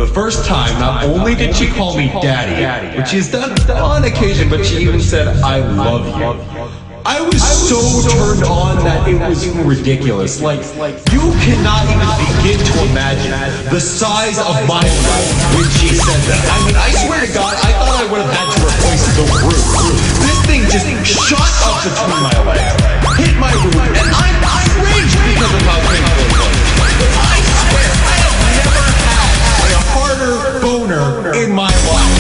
The first time, not only did she call me daddy, which she's done on occasion, but she even said, "I love you." I was so turned on that it was ridiculous. Like, you cannot even begin to imagine the size of my mouth when she said that. I mean, I swear to God, I thought I would have had to replace the roof. This thing just shot up between my legs, hit my roof, and I cringed because of how painful it was. I swear, I have never had a harder boner in my life.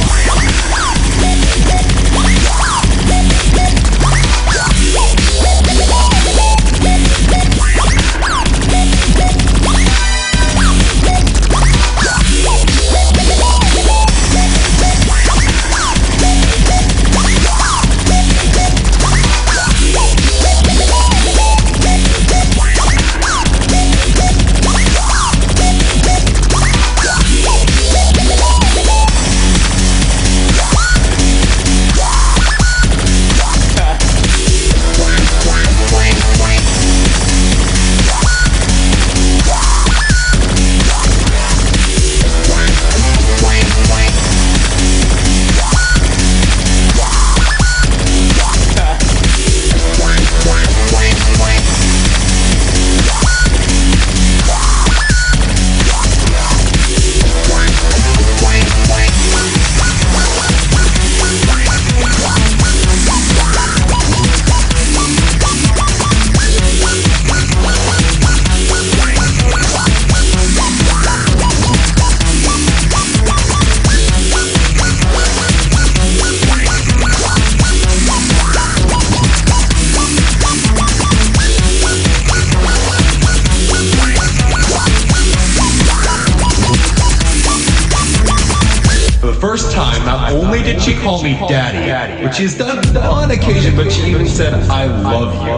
First time, not only did she call me daddy, which she's done on occasion, but she even said, "I love you."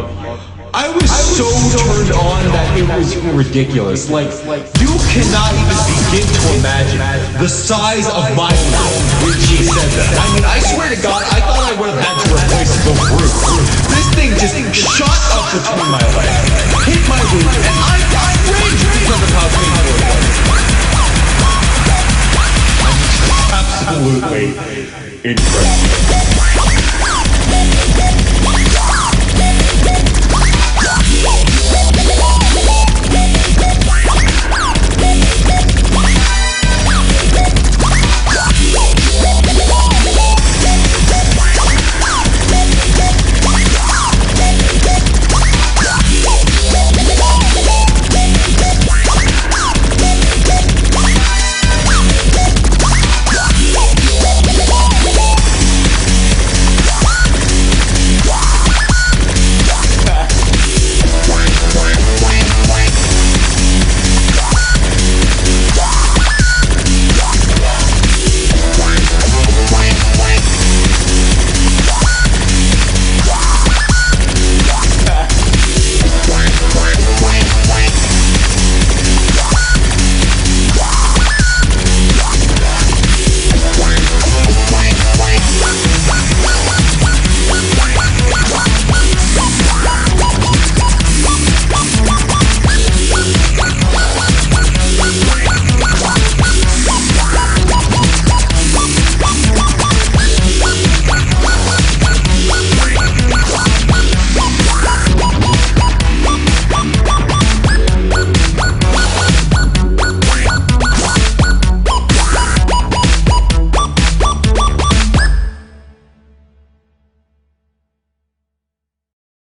I was so turned on that it was ridiculous. Like, you cannot even begin to imagine the size of my mouth when she said that. I mean, I swear to God, I thought I would have had to replace the roof. This thing just shot up between my legs, hit my roof, and I cringed because of how painful it was. Absolutely incredible.